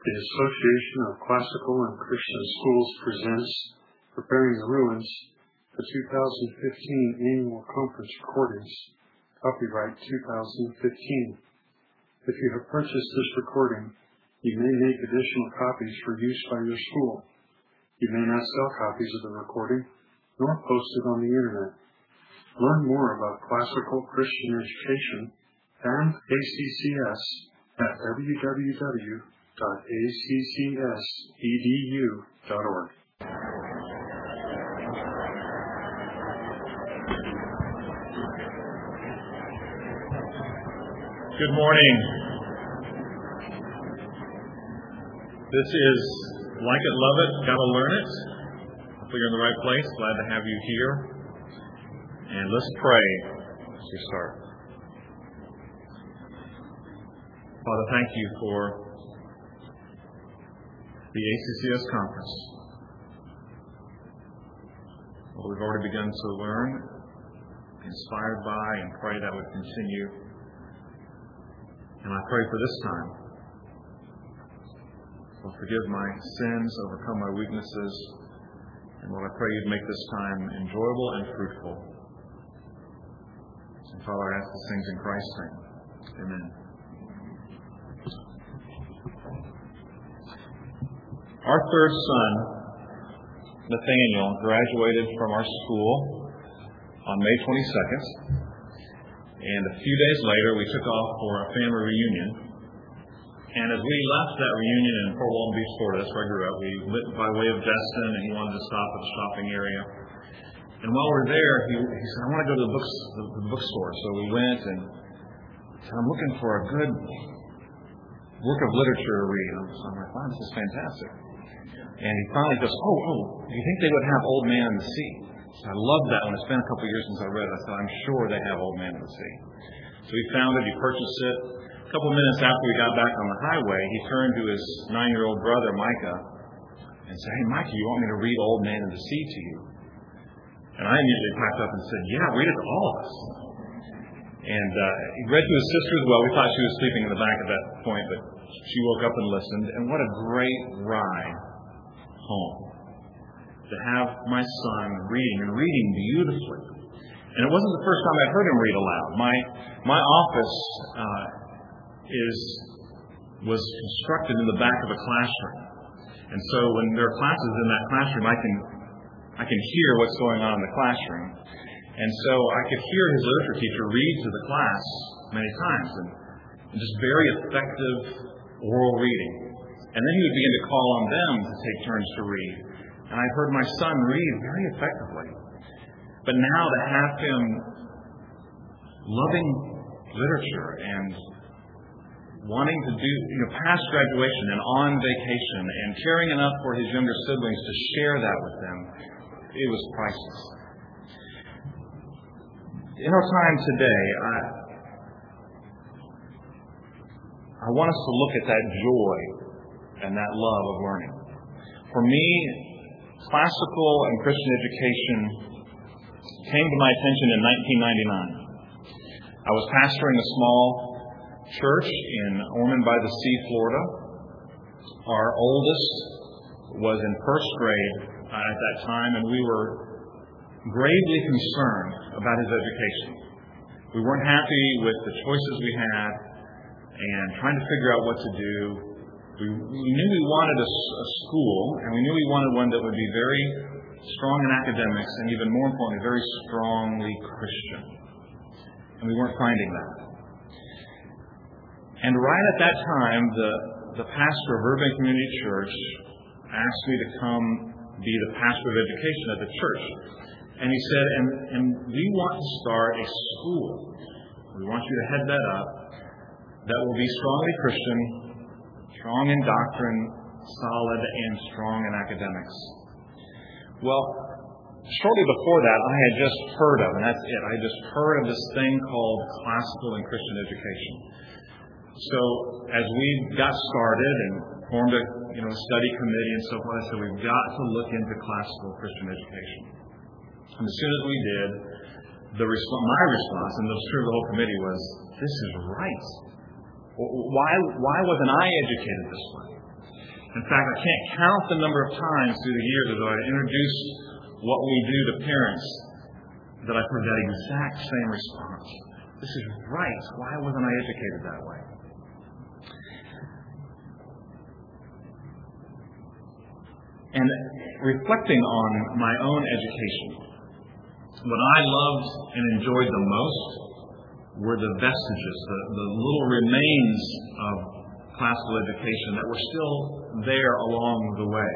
The Association of Classical and Christian Schools presents Preparing the Ruins, the 2015 Annual Conference Recordings, copyright 2015. If you have purchased this recording, you may make additional copies for use by your school. You may not sell copies of the recording, nor post it on the Internet. Learn more about classical Christian education and ACCS at www.accs.edu.org. Good morning. This is Like It, Love It, Gotta Learn It. Hopefully you're in the right place. Glad to have you here. And let's pray as we start. Father, thank you for the ACCS conference. Well, we've already begun to learn, inspired by, and pray that would continue. And I pray for this time. Lord, forgive my sins, overcome my weaknesses, and Lord, I pray you'd make this time enjoyable and fruitful. And Father, I ask these things in Christ's name. Amen. Our third son, Nathaniel, graduated from our school on May 22nd. And a few days later, we took off for a family reunion. And as we left that reunion in Fort Walton Beach, Florida, that's where I grew up, we went by way of Destin, and he wanted to stop at the shopping area. And while we were there, he said, I want to go to the bookstore. So we went, and he said, I'm looking for a good work of literature to read. And I'm like, wow, this is fantastic. And he finally goes, do you think they would have Old Man in the Sea? So I loved that one. It's been a couple of years since I read it. I said, I'm sure they have Old Man in the Sea. So he found it, he purchased it. A couple of minutes after we got back on the highway, he turned to his 9-year-old brother, Micah, and said, hey, Micah, you want me to read Old Man in the Sea to you? And I immediately piped up and said, yeah, read it to all of us. And he read to his sister as well. We thought she was sleeping in the back at that point, but she woke up and listened. And what a great ride home to have my son reading beautifully. And it wasn't the first time I'd heard him read aloud. My office was constructed in the back of a classroom. And so when there are classes in that classroom, I can hear what's going on in the classroom. And so I could hear his literature teacher read to the class many times, and just very effective oral reading. And then he would begin to call on them to take turns to read. And I heard my son read very effectively. But now to have him loving literature and wanting to do, past graduation and on vacation and caring enough for his younger siblings to share that with them, it was priceless. In our time today, I want us to look at that joy and that love of learning. For me, classical and Christian education came to my attention in 1999. I was pastoring a small church in Ormond by the Sea, Florida. Our oldest was in first grade at that time, and we were gravely concerned about his education. We weren't happy with the choices we had and trying to figure out what to do. We knew we wanted a school, and we knew we wanted one that would be very strong in academics and even more importantly, very strongly Christian. And we weren't finding that. And right at that time, the pastor of Urban Community Church asked me to come be the pastor of education at the church. And he said, and we want to start a school. We want you to head that up that will be strongly Christian, strong in doctrine, solid, and strong in academics. Well, shortly before that, I had just heard of, and that's it, I had just heard of this thing called classical and Christian education. So as we got started and formed a study committee and so forth, I said, we've got to look into classical Christian education. And as soon as we did, my response, and I'm sure the whole committee, was, this is right. Why wasn't I educated this way? In fact, I can't count the number of times through the years as I introduce what we do to parents that I've heard that exact same response. This is right. Why wasn't I educated that way? And reflecting on my own education, what I loved and enjoyed the most were the vestiges, the little remains of classical education that were still there along the way.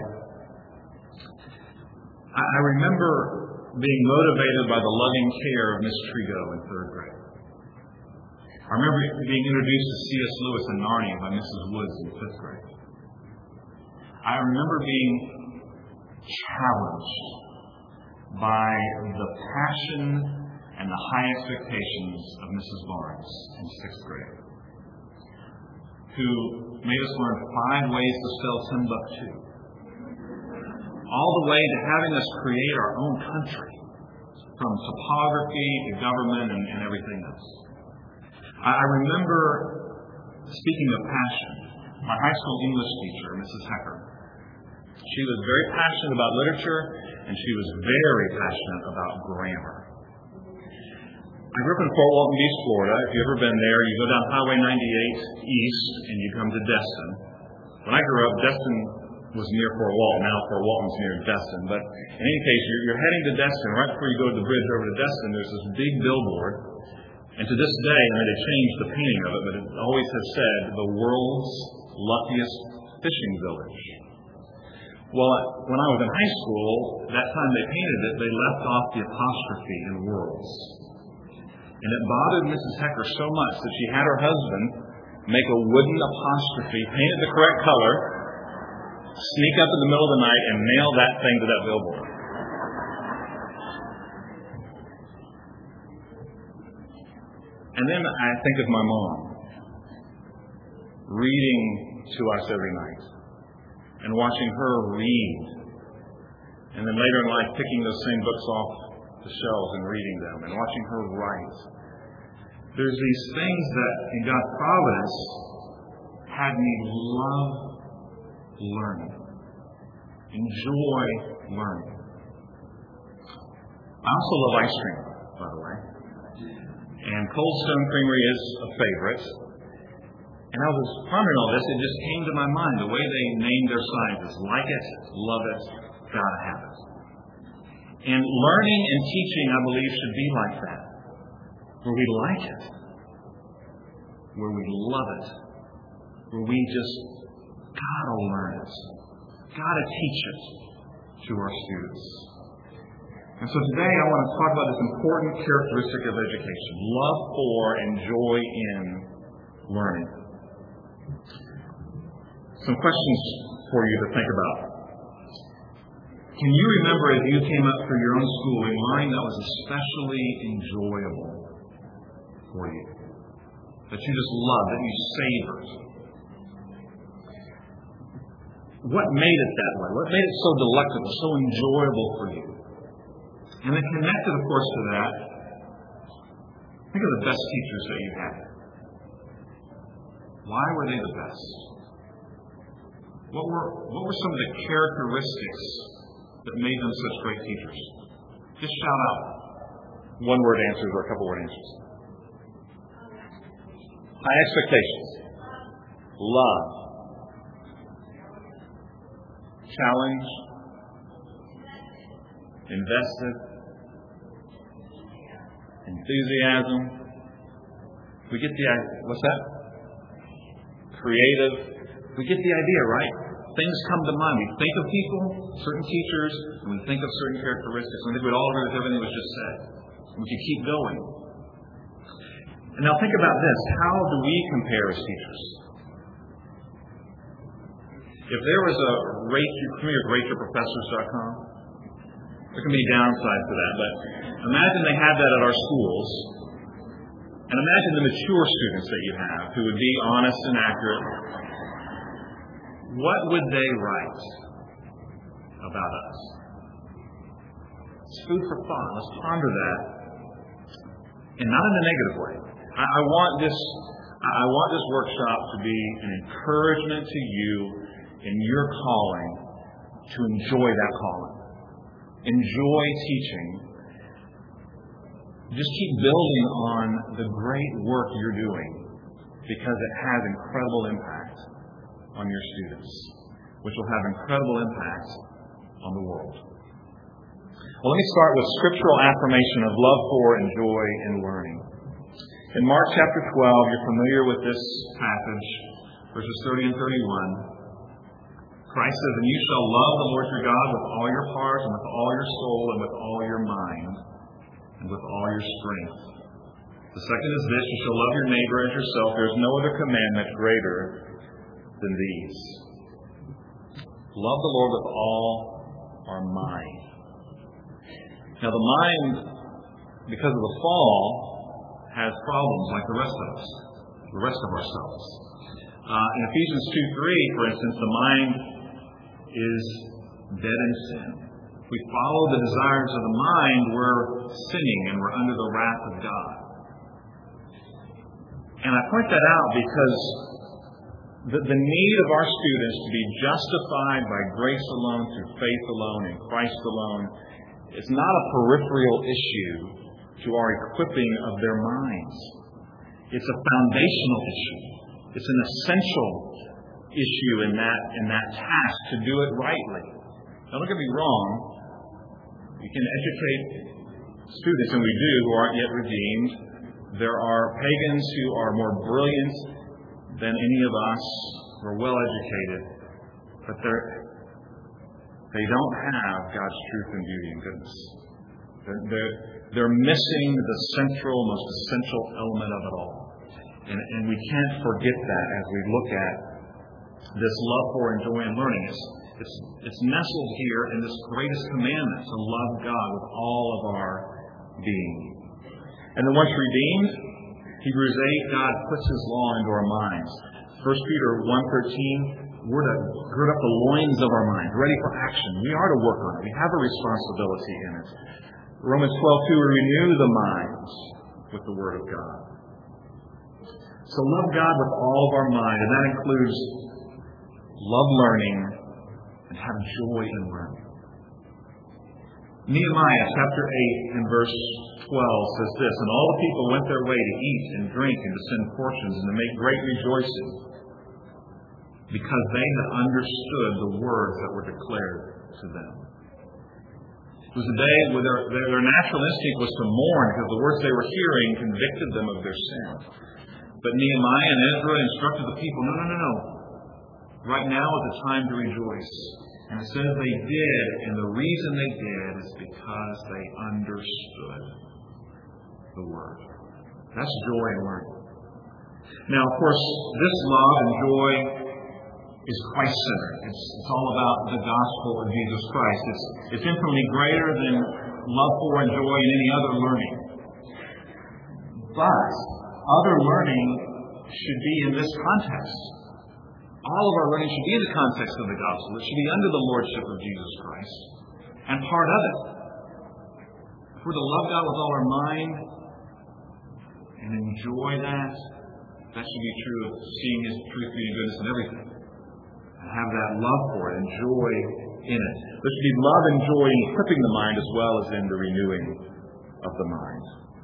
I remember being motivated by the loving care of Miss Trigo in third grade. I remember being introduced to C.S. Lewis and Narnia by Mrs. Woods in fifth grade. I remember being challenged by the passion and the high expectations of Mrs. Barnes in sixth grade, who made us learn 5 ways to spell Timbuktu, all the way to having us create our own country, from topography to government and everything else. I remember, speaking of passion, my high school English teacher, Mrs. Hecker. She was very passionate about literature, and she was very passionate about grammar. I grew up in Fort Walton Beach, Florida. If you've ever been there, you go down Highway 98 east, and you come to Destin. When I grew up, Destin was near Fort Walton. Now Fort Walton's near Destin. But in any case, you're heading to Destin. Right before you go to the bridge over to Destin, there's this big billboard. And to this day, they changed the painting of it, but it always has said, the world's luckiest fishing village. Well, when I was in high school, that time they painted it, they left off the apostrophe in worlds. And it bothered Mrs. Hecker so much that she had her husband make a wooden apostrophe, paint it the correct color, sneak up in the middle of the night, and nail that thing to that billboard. And then I think of my mom reading to us every night and watching her read. And then later in life picking those same books off the shelves and reading them and watching her write. There's these things that in God's providence had me love learning, enjoy learning. I also love ice cream, by the way. And Cold Stone Creamery is a favorite. And I was pondering all this, it just came to my mind, the way they named their signs is like it, love it, gotta have it. And learning and teaching, I believe, should be like that. Where we like it, where we love it, where we just gotta learn it, gotta teach it to our students. And so today I want to talk about this important characteristic of education, love for and joy in learning. Some questions for you to think about. Can you remember as you came up through your own schooling, learning that was especially enjoyable for you? That you just loved, that you savored? What made it that way? What made it so delectable, so enjoyable for you? And then connected, of course, to that, think of the best teachers that you had. Why were they the best? What were some of the characteristics that made them such great teachers? Just shout out one-word answers or a couple-word answers. High expectations. Love. Challenge. Invested. Enthusiasm. We get the idea. What's that? Creative. We get the idea, right? Things come to mind. We think of people, certain teachers, and we think of certain characteristics. And I think we'd all agree with everything that was just said. We could keep going. And now think about this. How do we compare as teachers? If there was a rate, you familiar with rateyourprofessors.com? There can be downsides to that, but imagine they had that at our schools, and imagine the mature students that you have who would be honest and accurate. What would they write about us? It's food for thought. Let's ponder that, and not in a negative way. I want this workshop to be an encouragement to you in your calling to enjoy that calling. Enjoy teaching. Just keep building on the great work you're doing because it has incredible impact on your students, which will have incredible impact on the world. Well, let me start with scriptural affirmation of love for and joy in learning. In Mark chapter 12, you're familiar with this passage, verses 30 and 31. Christ says, "And you shall love the Lord your God with all your heart and with all your soul and with all your mind and with all your strength. The second is this, you shall love your neighbor as yourself. There is no other commandment greater than these." Love the Lord with all our mind. Now the mind, because of the fall, has problems like the rest of us, the rest of ourselves. In Ephesians 2:3, for instance, the mind is dead in sin. If we follow the desires of the mind, we're sinning and we're under the wrath of God. And I point that out because the need of our students to be justified by grace alone, through faith alone, in Christ alone, is not a peripheral issue to our equipping of their minds. It's a foundational issue. It's an essential issue in that task to do it rightly. Now, don't get me wrong. We can educate students, and we do, who aren't yet redeemed. There are pagans who are more brilliant than any of us who are well educated, but they don't have God's truth and beauty and goodness. They're missing the most essential element of it all. And we can't forget that as we look at this love for and joy in learning. It's nestled here in this greatest commandment, to love God with all of our being. And then once redeemed, Hebrews 8, God puts His law into our minds. 1 Peter 1:13, we're to gird up the loins of our minds, ready for action. We are to work on it. We have a responsibility in it. Romans 12:2, we renew the minds with the Word of God. So love God with all of our mind, and that includes love learning and have joy in learning. Nehemiah chapter 8 and verse 12 says this, "And all the people went their way to eat and drink and to send portions and to make great rejoicing, because they had understood the words that were declared to them." It was a day where their natural instinct was to mourn because the words they were hearing convicted them of their sin. But Nehemiah and Ezra instructed the people, no. Right now is the time to rejoice. And it says they did, and the reason they did is because they understood the Word. That's joy in learning. Now, of course, this love and joy is Christ-centered. It's all about the gospel of Jesus Christ. It's infinitely greater than love for and joy in any other learning. But other learning should be in this context. All of our learning should be in the context of the gospel. It should be under the lordship of Jesus Christ. And part of it, if we're to love God with all our mind and enjoy that should be true of seeing His truth, beauty, and goodness in everything. And have that love for it and joy in it. There should be love and joy in equipping the mind as well as in the renewing of the mind.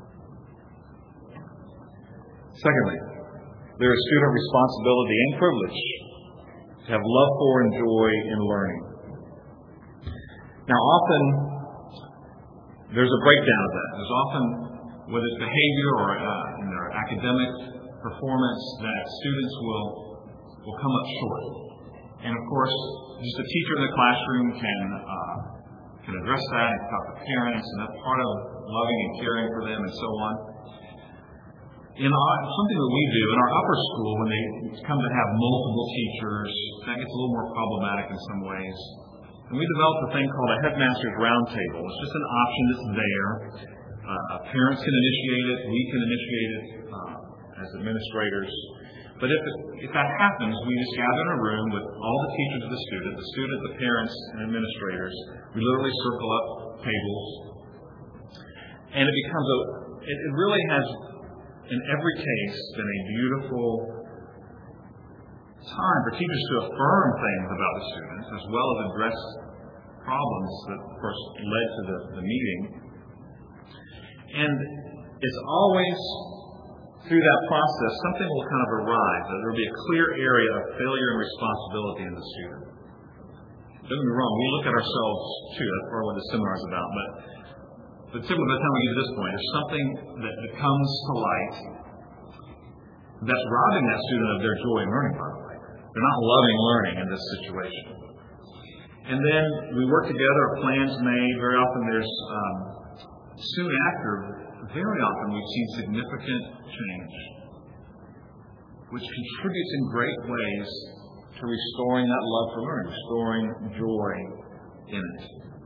Secondly, there is student responsibility and privilege to have love for and joy in learning. Now, often there's a breakdown of that. There's often, whether it's behavior or in their academic performance, that students will come up short. And of course, just a teacher in the classroom can address that and talk to parents, and that's part of loving and caring for them and so on. Something that we do in our upper school, when they come to have multiple teachers, that gets a little more problematic in some ways. And we developed a thing called a headmaster's roundtable. It's just an option that's there. Parents can initiate it. We can initiate it as administrators. But if that happens, we just gather in a room with all the teachers of the student, the parents, and administrators. We literally circle up tables. And it really has, in every case, been a beautiful time for teachers to affirm things about the students as well as address problems that, of course, led to the meeting. And it's always through that process, something will kind of arise. There will be a clear area of failure and responsibility in the student. Don't get me wrong, we look at ourselves too. That's part of what the seminar is about. But typically by the time we get to this point, there's something that comes to light that's robbing that student of their joy in learning, by the way. They're not loving learning in this situation. And then we work together, plans made. Very often there's, soon after, very often we've seen significant change, which contributes in great ways to restoring that love for learning, restoring joy in it.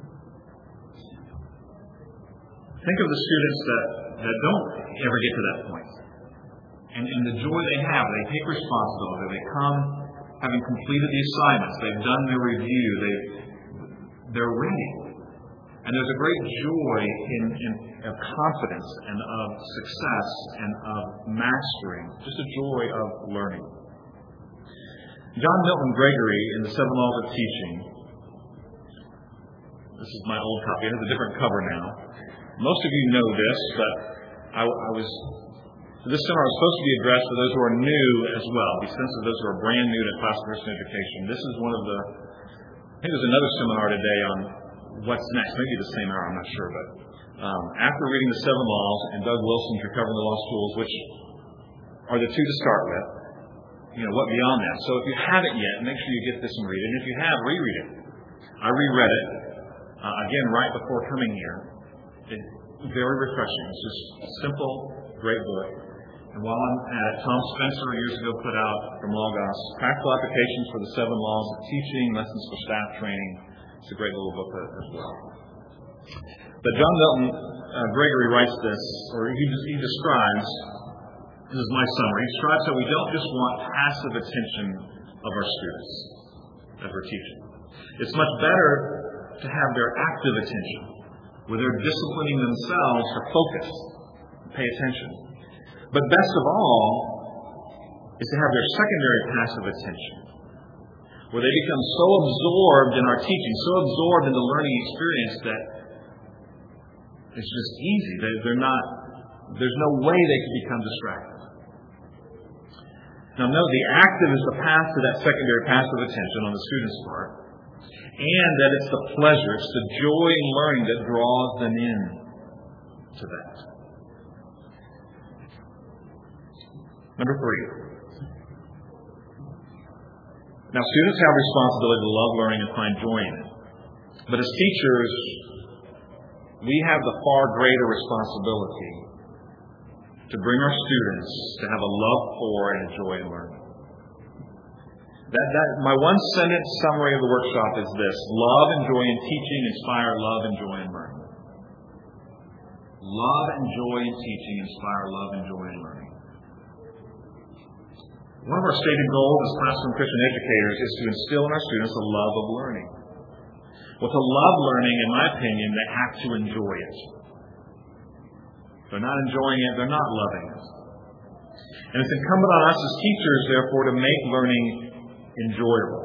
Think of the students that don't ever get to that point. And the joy they have, they take responsibility, they come having completed the assignments, they've done their review, they're ready. And there's a great joy of confidence and of success and of mastering, just a joy of learning. John Milton Gregory, in the Seven Laws of Teaching, this is my old copy, it has a different cover now. Most of you know this, but this seminar was supposed to be addressed for those who are new as well. Be sensitive to those who are brand new to classical Christian education. This is one of the, I think there's another seminar today on what's next, maybe the same hour, I'm not sure, but after reading the Seven Laws and Doug Wilson's Recovering the Lost Tools, which are the two to start with, what beyond that? So if you haven't yet, make sure you get this and read it. And if you have, reread it. I reread it, again, right before coming here. It's very refreshing. It's just a simple, great book. And while I'm at it, Tom Spencer years ago put out from Logos, Practical Applications for the Seven Laws of Teaching, Lessons for Staff Training. It's a great little book as well. But John Milton Gregory writes this, or he describes, this is my summary, he describes how we don't just want passive attention of our students as we're teaching. It's much better to have their active attention, where they're disciplining themselves to focus, pay attention. But best of all is to have their secondary passive attention, where they become so absorbed in our teaching, so absorbed in the learning experience that it's just easy. There's no way they can become distracted. Now note, the active is the path to that secondary passive attention on the student's part, and that it's the pleasure, it's the joy in learning that draws them in to that. Number 3. Now, students have responsibility to love learning and find joy in it. But as teachers, we have the far greater responsibility to bring our students to have a love for and a joy in learning. My one-sentence summary of the workshop is this: love and joy in teaching inspire love and joy in learning. Love and joy in teaching inspire love and joy in learning. One of our stated goals as classroom Christian educators is to instill in our students a love of learning. Well, to love learning, in my opinion, they have to enjoy it. If they're not enjoying it, they're not loving it. And it's incumbent on us as teachers, therefore, to make learning enjoyable.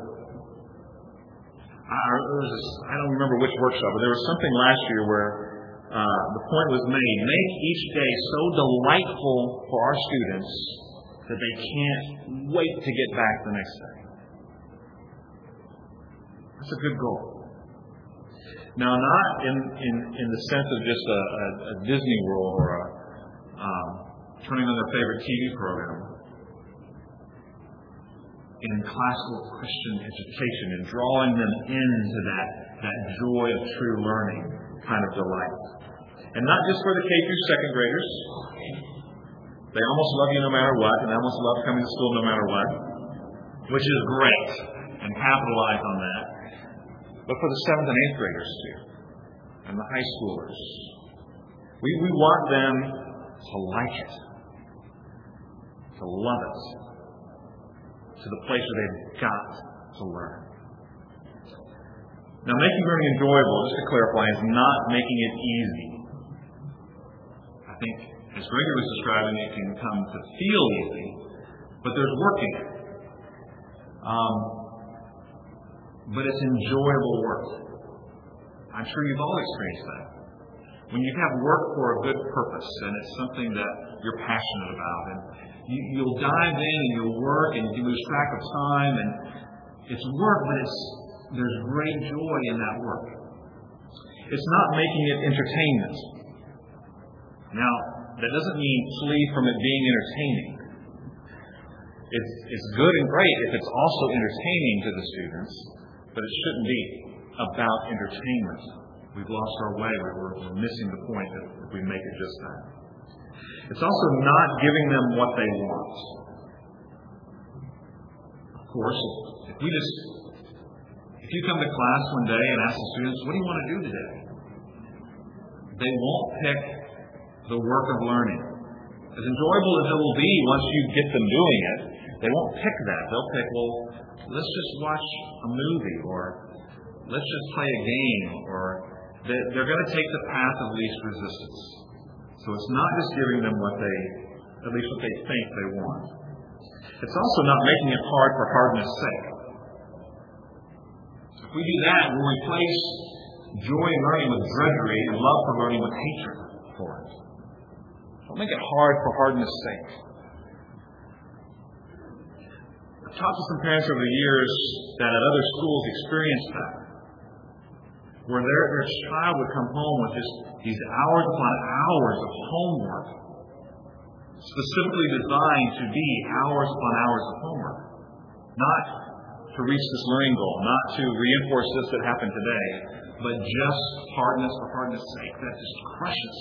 I don't remember which workshop, but there was something last year where the point was made: make each day so delightful for our students that they can't wait to get back the next day. That's a good goal. Now, not in the sense of just a Disney World or turning on their favorite TV program. In classical Christian education and drawing them into that joy of true learning kind of delight. And not just for the K through second graders. They almost love you no matter what, and they almost love coming to school no matter what, which is great, and capitalize on that. But for the 7th and 8th graders too, and the high schoolers. We want them to like it, to love it, to the place where they've got to learn. Now, making learning enjoyable, just to clarify, is not making it easy. I think, as Gregory was describing, it can come to feel easy, but there's work in it. But it's enjoyable work. I'm sure you've all experienced that. When you have work for a good purpose and it's something that you're passionate about, and you'll dive in and you'll work and you lose track of time, and it's work, but there's great joy in that work. It's not making it entertainment. Now, that doesn't mean flee from it being entertaining. It's good and great if it's also entertaining to the students, but it shouldn't be about entertainment. We've lost our way. We're missing the point if we make it just that. It's also not giving them what they want. Of course, if you come to class one day and ask the students, what do you want to do today? They won't pick the work of learning. As enjoyable as it will be once you get them doing it, they won't pick that. They'll pick, well, let's just watch a movie, or let's just play a game, or they're going to take the path of least resistance. So it's not just giving them at least what they think they want. It's also not making it hard for hardness' sake. If we do that, we'll replace joy in learning with drudgery and love for learning with hatred for it. Don't make it hard for hardness' sake. I've talked to some parents over the years that at other schools experienced that, where their child would come home with just these hours upon hours of homework, specifically designed to be hours upon hours of homework, not to reach this learning goal, not to reinforce this that happened today, but just hardness for hardness' sake. That just crushes.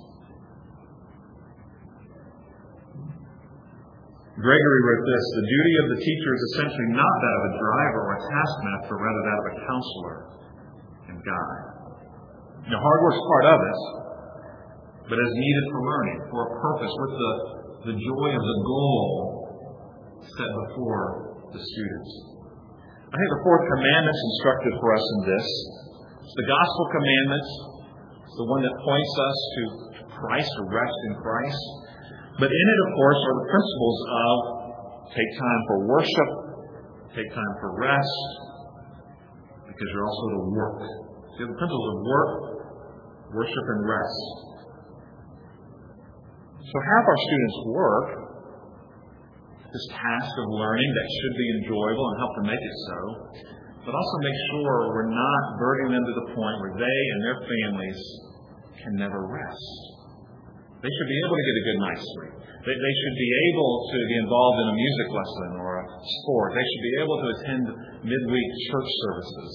Gregory wrote this: the duty of the teacher is essentially not that of a driver or a taskmaster, rather that of a counselor and guide. Now, hard work's part of it, but as needed for learning, for a purpose, with the joy of the goal set before the students. I think the fourth commandment is instructive for us in this. It's the gospel commandment. It's the one that points us to Christ, to rest in Christ. But in it, of course, are the principles of take time for worship, take time for rest, because you're also to work. So you have the principles of work, worship, and rest. So have our students work this task of learning that should be enjoyable and help them make it so, but also make sure we're not burdening them to the point where they and their families can never rest. They should be able to get a good night's sleep. They should be able to be involved in a music lesson or a sport. They should be able to attend midweek church services.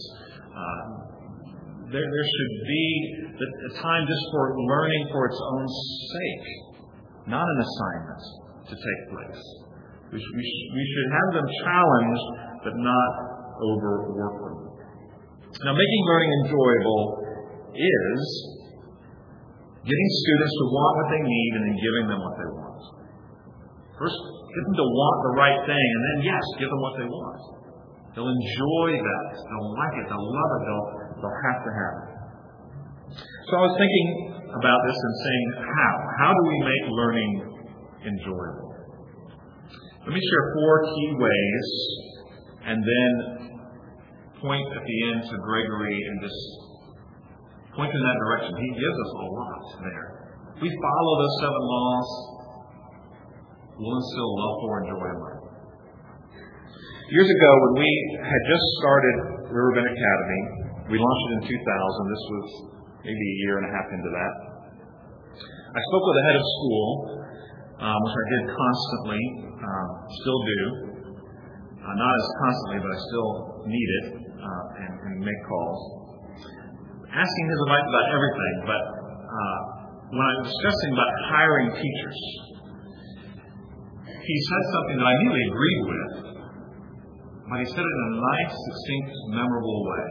There should be a time just for learning for its own sake, not an assignment to take place. We should have them challenged, but not overwork them. Now, making learning enjoyable is getting students to want what they need and then giving them what they want. First, get them to want the right thing, and then, yes, give them what they want. They'll enjoy that. They'll like it. They'll love it. They'll have to have it. So I was thinking about this and saying, how do we make learning enjoyable? Let me share 4 key ways, and then point at the end to Gregory and just point in that direction. He gives us a lot there. If we follow those 7 laws, we'll instill love for and joy in learning. Years ago, when we had just started Riverbend Academy, we launched it in 2000. This was maybe a year and a half into that. I spoke with the head of school, which I did constantly, still do. Not as constantly, but I still need it and make calls. Asking his advice about everything, but when I was discussing about hiring teachers, he said something that I immediately agreed with, but he said it in a nice, succinct, memorable way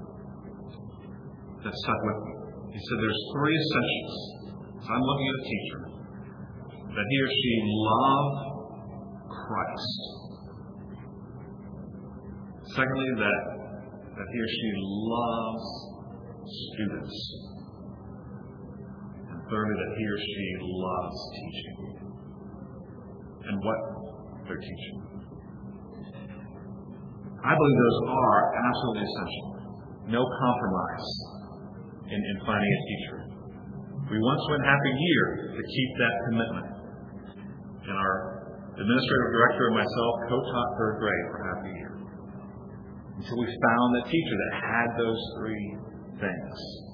that stuck with me. He said there's 3 essentials. So I'm looking at a teacher, that he or she love Christ. Secondly, that he or she loves students. And thirdly, that he or she loves teaching and what they're teaching. I believe those are absolutely essential. No compromise in finding a teacher. We once went half a year to keep that commitment. And our administrative director and myself co-taught third grade for half a year. Until we found the teacher that had those three things.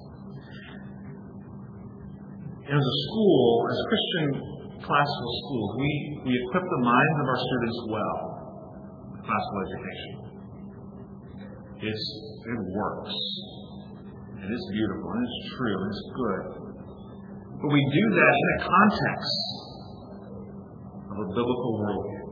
And as a school, as Christian classical schools, we equip the minds of our students well with classical education. It works. And it's beautiful, and it's true, and it's good. But we do that in a context of a biblical worldview,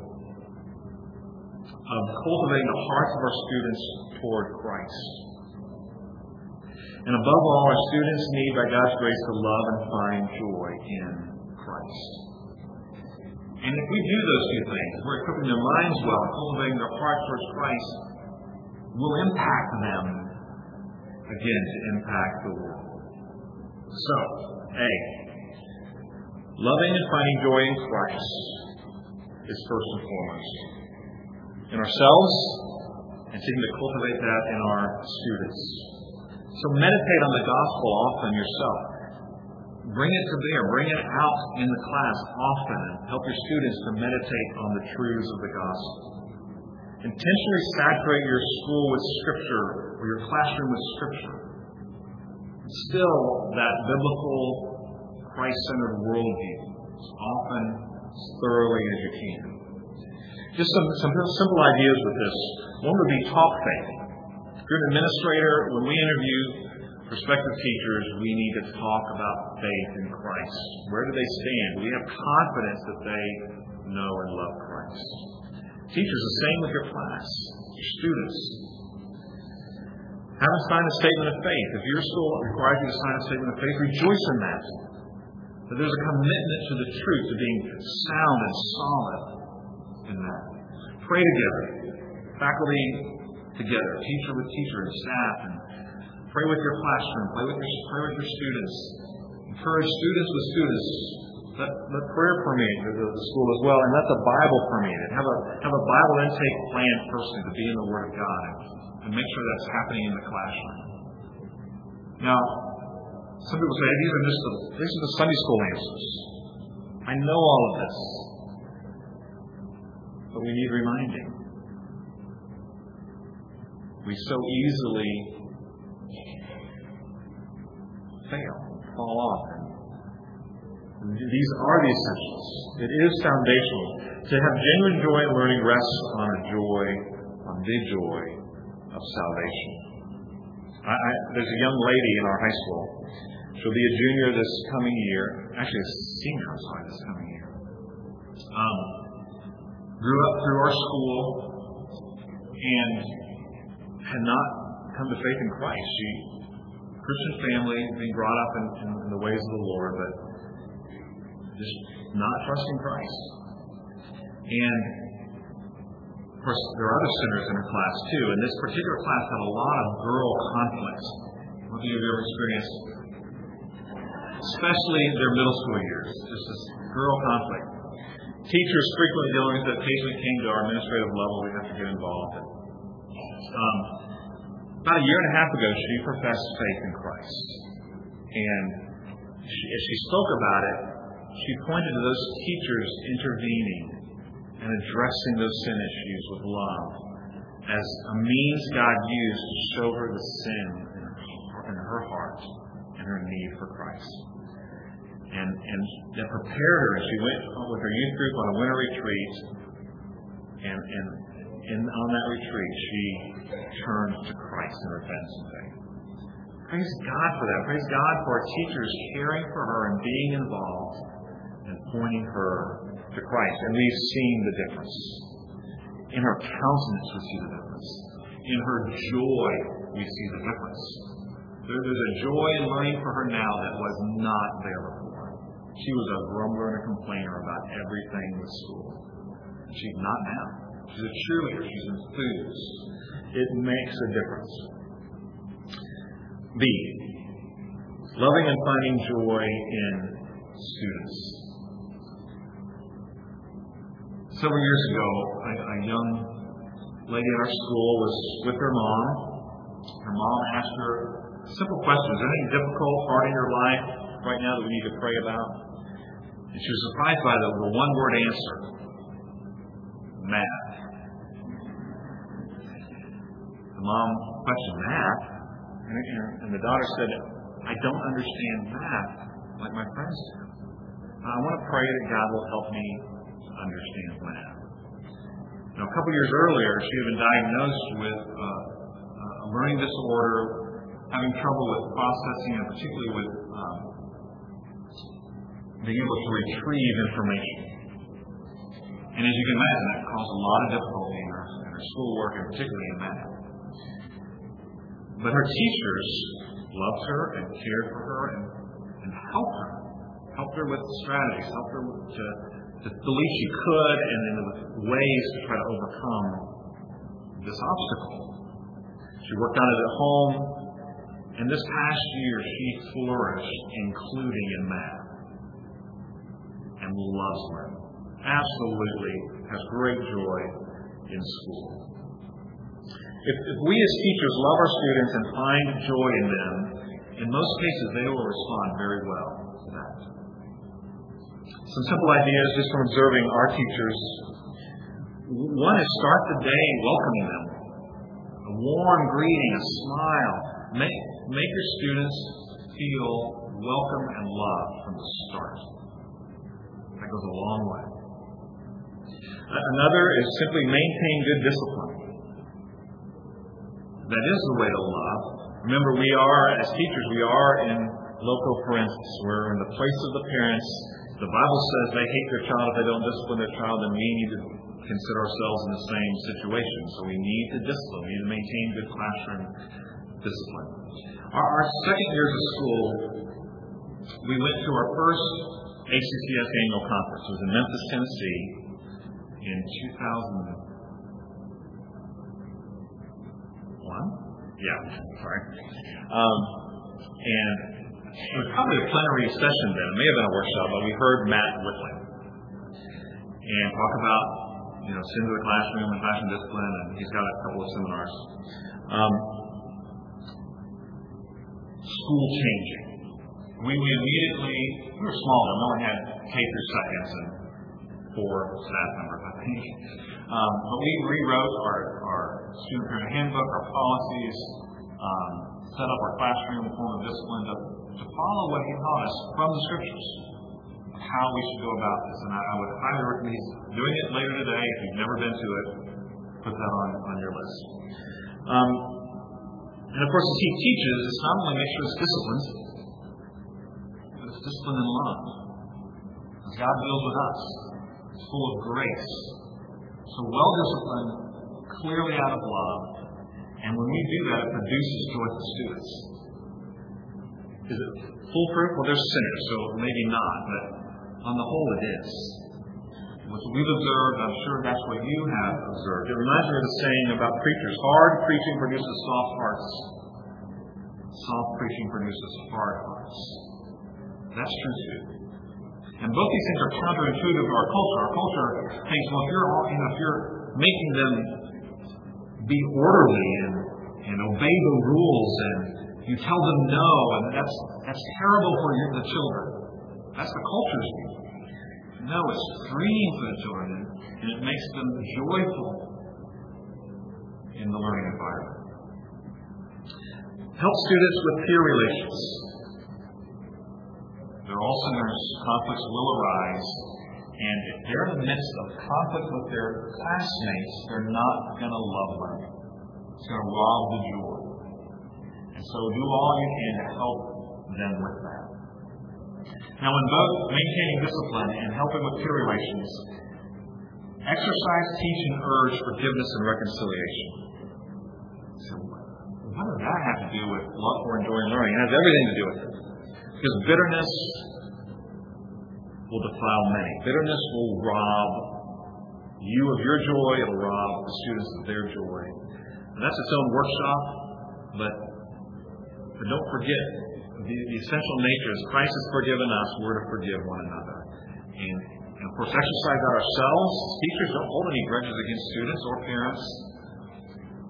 of cultivating the hearts of our students toward Christ. And above all, our students need, by God's grace, to love and find joy in Christ. And if we do those two things, we're equipping their minds well, cultivating their hearts towards Christ, will impact them, again, to impact the world. So, A, loving and finding joy in Christ is first and foremost. In ourselves, and seeking to cultivate that in our students. So meditate on the gospel often yourself. Bring it to bear. Bring it out in the class often. And help your students to meditate on the truths of the gospel. Intentionally saturate your school with Scripture or your classroom with Scripture. Still, that biblical, Christ-centered worldview as often, as thoroughly as you can. Just some simple ideas with this. One would be talk faith. If you're an administrator, when we interview prospective teachers, we need to talk about faith in Christ. Where do they stand? We have confidence that they know and love Christ. Teachers, the same with your class, your students. Have them sign a statement of faith. If your school requires you to sign a statement of faith, rejoice in that. That there's a commitment to the truth, to being sound and solid in that. Pray together. Faculty together. Teacher with teacher and staff. And pray with your classroom. Pray with your students. Encourage students with students. Let prayer permeate the school as well, and let the Bible permeate it. Have a Bible intake plan personally to be in the Word of God, and make sure that's happening in the classroom. Now, some people say these are the Sunday school answers. I know all of this, but we need reminding. We so easily fail, fall off. These are the essentials. It is foundational. To have genuine joy in learning rests on the joy of salvation. There's a young lady in our high school. She'll be a junior this coming year. Actually, a senior, this coming year. Grew up through our school and had not come to faith in Christ. Christian family, being brought up in the ways of the Lord, but just not trusting Christ. And, of course, there are other sinners in her class, too. And this particular class had a lot of girl conflicts. What have you ever experienced? Especially in their middle school years. Just this girl conflict. Teachers frequently dealing with that occasionally came to our administrative level. We have to get involved. About a year and a half ago, she professed faith in Christ. And as she spoke about it, she pointed to those teachers intervening and addressing those sin issues with love as a means God used to show her the sin in her heart and her need for Christ. And that prepared her as she went with her youth group on a winter retreat. And on that retreat, she turned to Christ in repentance and faith. Praise God for that. Praise God for our teachers caring for her and being involved and pointing her to Christ. And we've seen the difference. In her countenance, we see the difference. In her joy, we see the difference. There's a joy in learning for her now that was not there before. She was a grumbler and a complainer about everything with school. She's not now. She's a cheerleader. She's enthused. It makes a difference. B, loving and finding joy in students. Several years ago, a young lady at our school was with her mom. Her mom asked her a simple question: is there anything difficult, hard in your life right now that we need to pray about? And she was surprised by the one-word answer: math. The mom questioned, math? And the daughter said, I don't understand math like my friends do. I want to pray that God will help me understand math. Now, a couple years earlier, she had been diagnosed with a learning disorder, having trouble with processing, and particularly with being able to retrieve information. And as you can imagine, that caused a lot of difficulty in her schoolwork, and particularly in math. But her teachers loved her and cared for her and helped her with strategies, helped her to believe she could, and then with ways to try to overcome this obstacle. She worked on it at home, and this past year she flourished, including in math, and loves learning. Absolutely has great joy in school. If we as teachers love our students and find joy in them, in most cases they will respond very well to that. Some simple ideas just from observing our teachers. One is start the day welcoming them. A warm greeting, a smile. Make your students feel welcome and loved from the start. That goes a long way. Another is simply maintain good discipline. That is the way to love. Remember, as teachers, we are in loco parentis. We're in the place of the parents. The Bible says they hate their child if they don't discipline their child, and we need to consider ourselves in the same situation. So we need to discipline. We need to maintain good classroom discipline. Our second years of school, we went to our first ACCS annual conference. It was in Memphis, Tennessee in 2001? Yeah, sorry. And it was probably a plenary session then. It may have been a workshop, but we heard Matt Whitling and talk about, sins of the classroom and classroom discipline, and he's got a couple of seminars. School changing. We were small, we only had K through seconds and 4 staff members, I think. But we rewrote our student parent handbook, our policies, set up our classroom form of discipline to follow what he taught us from the scriptures, how we should go about this. And I would highly recommend he's doing it later today. If you've never been to it, put that on your list. And of course, as he teaches, it's not only make sure it's disciplined, but it's discipline in love. As God deals with us, it's full of grace. So well-disciplined, clearly out of love, and when we do that, it produces joyful students. Is it foolproof? Well, there's sinners, so maybe not, but on the whole it is. What we've observed, I'm sure that's what you have observed. It reminds me of the saying about preachers: hard preaching produces soft hearts. Soft preaching produces hard hearts. That's true too. And both these things are counterintuitive to our culture. Our culture thinks, well, if you're making them be orderly and obey the rules, and you tell them no, and that's terrible for the children. That's the culture's view. No, it's freeing for the children, and it makes them joyful in the learning environment. Help students with peer relations. They're all sinners. Conflicts will arise. And if they're in the midst of conflict with their classmates, they're not going to love learning. It's going to rob the joy. And so do all you can to help them with that. Now, in both maintaining discipline and helping with peer relations, exercise, teach, and urge forgiveness and reconciliation. So what does that have to do with love for and joy in learning? It has everything to do with it. Because bitterness will defile many. Bitterness will rob you of your joy. It will rob the students of their joy. And that's its own workshop. But don't forget, the essential nature is Christ has forgiven us. We're to forgive one another. And of course, exercise that ourselves. Teachers don't hold any grudges against students or parents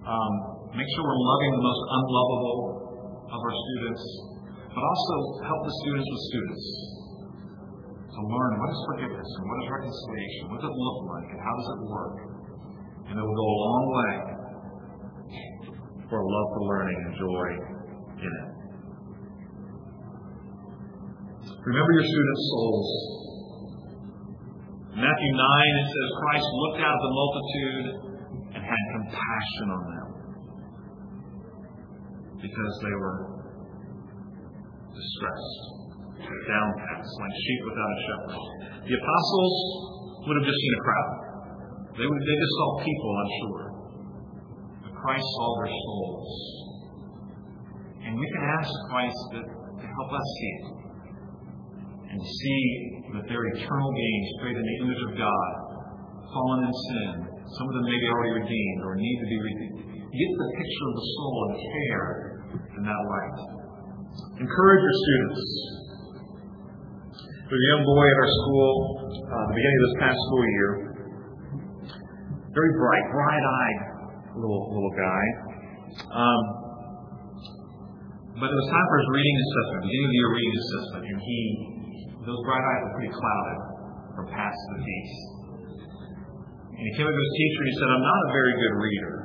make sure we're loving the most unlovable of our students, but also help the students with students to learn what is forgiveness and what is reconciliation, what does it look like, and how does it work. And it will go a long way for a love for learning and joy in it. Remember your students' souls. In Matthew 9, it says, Christ looked out at the multitude and had compassion on them because they were distressed, downcast, like sheep without a shepherd. The apostles would have just seen a crowd. They just saw people, I'm sure. But Christ saw their souls. And we can ask Christ to help us see it. And see that they're eternal beings created in the image of God, fallen in sin. Some of them may be already redeemed or need to be redeemed. Get the picture of the soul and care in that light. Encourage your students. There's a young boy at our school at the beginning of this past school year. Very bright, bright-eyed little guy. But it was time for his reading assessment, beginning of the year reading assessment, and those bright eyes were pretty clouded from past defeats. And he came up to his teacher and he said, I'm not a very good reader.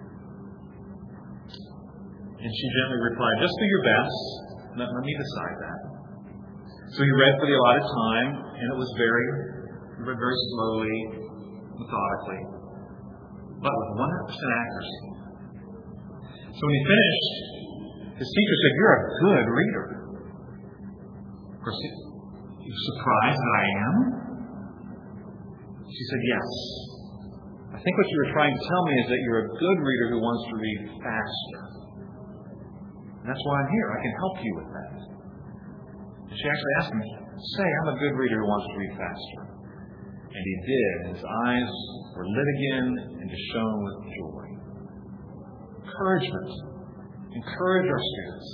And she gently replied, just do your best. Let me decide that. So he read for the allotted time, and it was read very slowly, methodically, but with 100% accuracy. So when he finished, his teacher said, you're a good reader. Of course, you're surprised that I am? She said, yes. I think what you were trying to tell me is that you're a good reader who wants to read faster. And that's why I'm here. I can help you with that. And she actually asked me, say, I'm a good reader who wants to read faster. And he did. His eyes were lit again and just shone with joy. Encouragement. Encourage our students.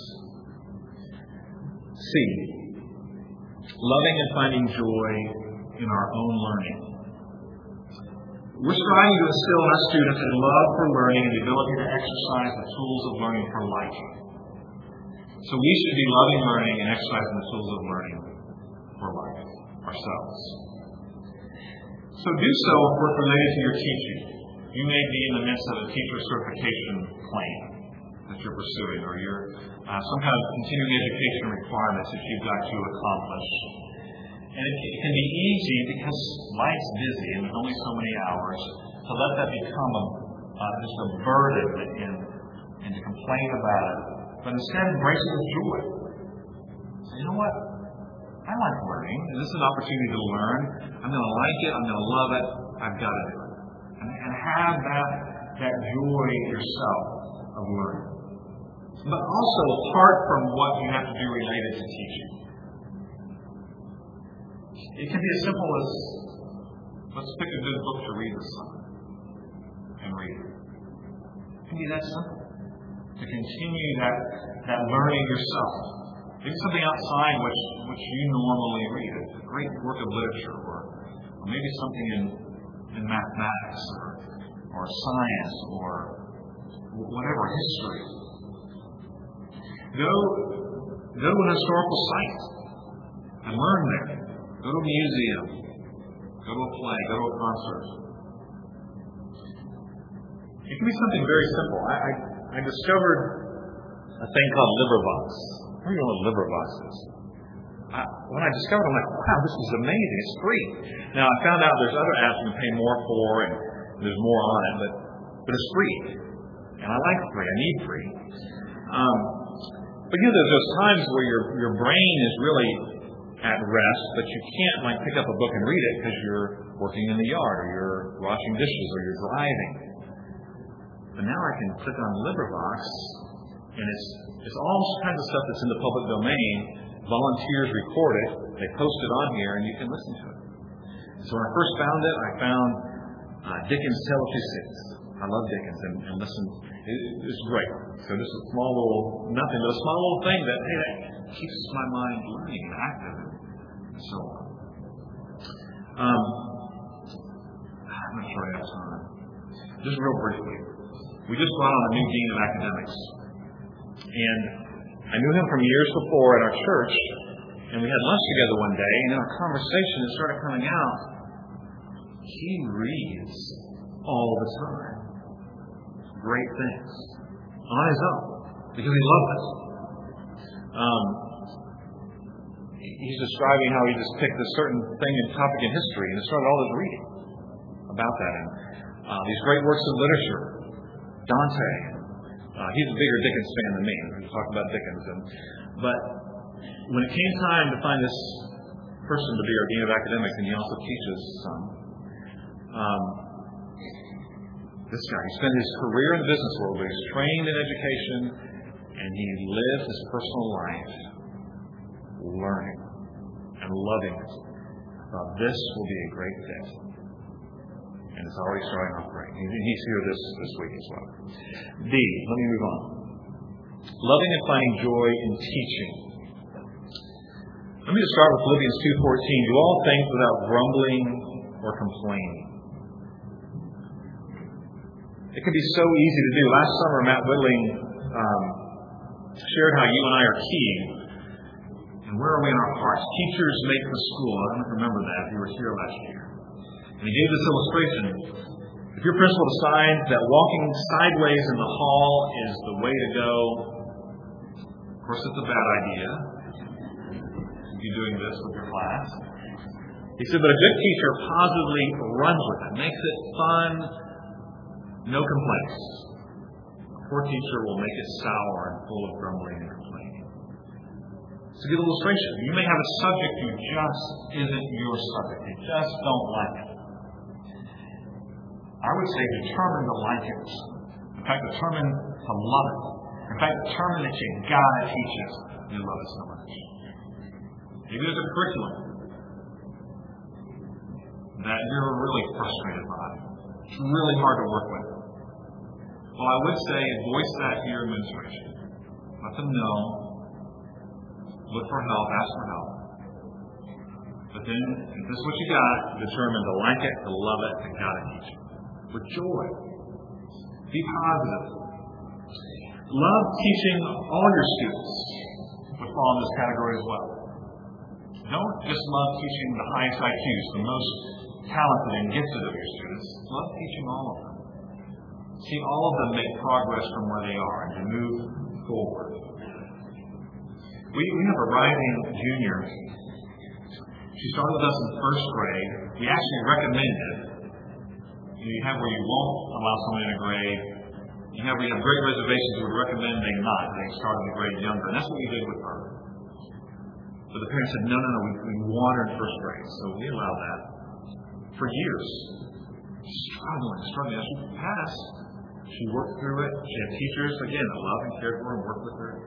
See, loving and finding joy in our own learning. We're striving to instill in our students a love for learning and the ability to exercise the tools of learning for life. So we should be loving learning and exercising the tools of learning for life ourselves. So do so if work related to your teaching. You may be in the midst of a teacher certification plan that you're pursuing, or you're some kind of continuing education requirements that you've got to accomplish. And it can be easy, because life's busy and there's only so many hours, to let that become just a burden and to complain about it. But instead, embrace it with joy. Say, you know what? I like learning, and this is an opportunity to learn. I'm going to like it. I'm going to love it. I've got to do it. And have that joy yourself of learning. But also, apart from what you have to do related to teaching. It can be as simple as, let's pick a good book to read this summer and read it. It can be that simple. To continue that learning yourself. Maybe something outside which you normally read. A great work of literature, or maybe something in mathematics or science or whatever, history. Go to an historical site and learn there. Go to a museum. Go to a play. Go to a concert. It can be something very simple. I discovered a thing called LibriVox. I don't know what LibriVox is. When I discovered it, I'm like, wow, this is amazing. It's free. Now, I found out there's other apps you can pay more for, and there's more on it, but it's free. And I like free. I need free. But there's those times where your brain is really at rest, but you can't pick up a book and read it because you're working in the yard, or you're washing dishes, or you're driving. But now I can click on LibriVox, and it's all kinds of stuff that's in the public domain. Volunteers record it, they post it on here, and you can listen to it. So when I first found it, I found Dickens' Tale of Two Cities. I love Dickens, and listen, it's great. So just a small little, nothing, but a small little thing that keeps my mind learning and active, and so on. I'm not sure I have time. Just real briefly. we just brought on a new dean of academics. And I knew him from years before at our church, and we had lunch together one day, and in our conversation it started coming out. He reads all the time. Great things. On his own. Because he loves it. He's describing how he just picked a certain thing and topic in history and started all his reading about that. And these great works of literature. Dante. He's a bigger Dickens fan than me. We talked about Dickens. But when it came time to find this person to be our dean of academics, and he also teaches some, this guy, he spent his career in the business world, but he's trained in education, and he lived his personal life learning and loving it. This will be a great fit. And it's already starting off great. He's here this week as well. D, let me move on. Loving and finding joy in teaching. Let me just start with Philippians 2:14. Do all things without grumbling or complaining. It can be so easy to do. Last summer, Matt Whitling shared how you and I are key. And where are we in our hearts? Teachers make the school. I don't remember that. You were here last year. And he gave this illustration. If your principal decides that walking sideways in the hall is the way to go, of course it's a bad idea. You doing this with your class. He said, but a good teacher positively runs with it, makes it fun, no complaints. A poor teacher will make it sour and full of grumbling and complaining. It's a good illustration. You may have a subject you just isn't your subject. You just don't like it. I would say determine to like it. In fact, determine to love it. In fact, determine that you gotta teach it. You love it so much. Maybe there's a curriculum that you're really frustrated by. It's really hard to work with. Well, I would say voice that to your administration. Let them know. Look for help. Ask for help. But then, if this is what you got, determine to like it, to love it, and gotta teach it. With joy. Be positive. Love teaching all your students would fall in this category as well. Don't just love teaching the highest IQs, the most talented and gifted of your students. Love teaching all of them. See all of them make progress from where they are and to move forward. We have a rising junior. She started with us in first grade. We actually recommended. You have where you won't allow someone in a grade. You have where you have great reservations who would recommend they not. They started the grade younger. And that's what we did with her. But the parents said, no, we want her in first grade. So we allowed that for years. Struggling. As she passed, she worked through it. She had teachers, again, that loved and cared for her and worked with her.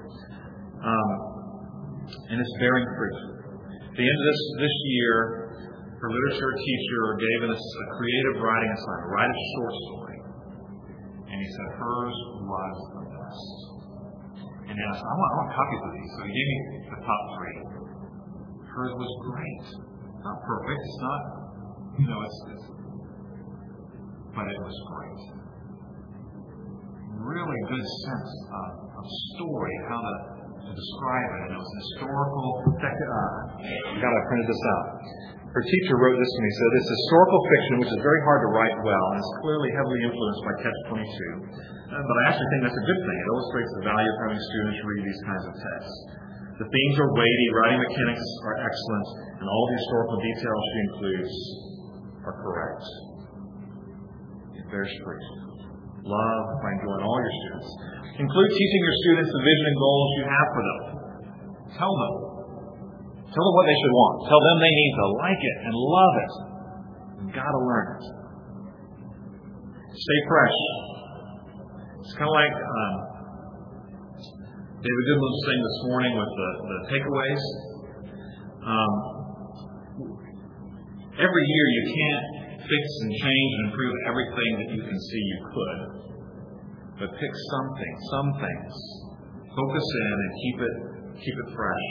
And it's bearing fruit. At the end of this year, her literature teacher gave us a creative writing assignment. Write a short story. And he said hers was the best. And then I said, I want copies of these. So he gave me the top 3. Hers was great. It's not perfect. It's not, but it was great. Really good sense of story, how to describe it. And it was an historical. I printed this out. Her teacher wrote this to me, said, it's historical fiction, which is very hard to write well, and is clearly heavily influenced by Catch-22. But I actually think that's a good thing. It illustrates the value of having students read these kinds of texts. The themes are weighty, writing mechanics are excellent, and all the historical details she includes are correct. It bears fruit. Love by enjoying all your students. Include teaching your students the vision and goals you have for them. Tell them. Tell them what they should want. Tell them they need to like it and love it. You've got to learn it. Stay fresh. It's kind of like David Goodman was saying this morning with the takeaways. Every year you can't fix and change and improve everything that you can see you could. But pick something, some things. Focus in and keep it fresh.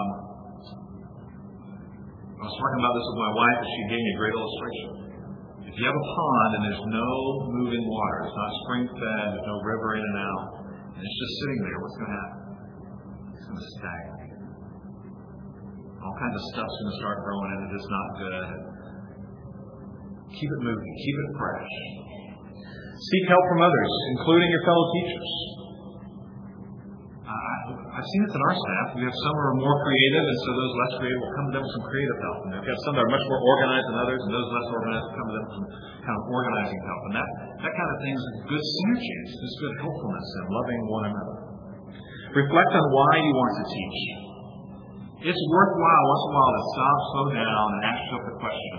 I was talking about this with my wife, and she gave me a great illustration. If If you have a pond and there's no moving water, it's not spring-fed, there's no river in and out, and it's just sitting there, what's going to happen? It's going to stagnate. All kinds of stuff's going to start growing in it that's not good. Keep it moving. Keep it fresh. Seek help from others, including your fellow teachers. I've seen this in our staff. We have some who are more creative, and so those less creative will come to them with some creative help. And we have some that are much more organized than others, and those less organized will come to them with some kind of organizing help. And that kind of thing is good synergy. It's good helpfulness and loving one another. Reflect on why you want to teach. It's worthwhile once in a while to stop, slow down, and ask yourself the question,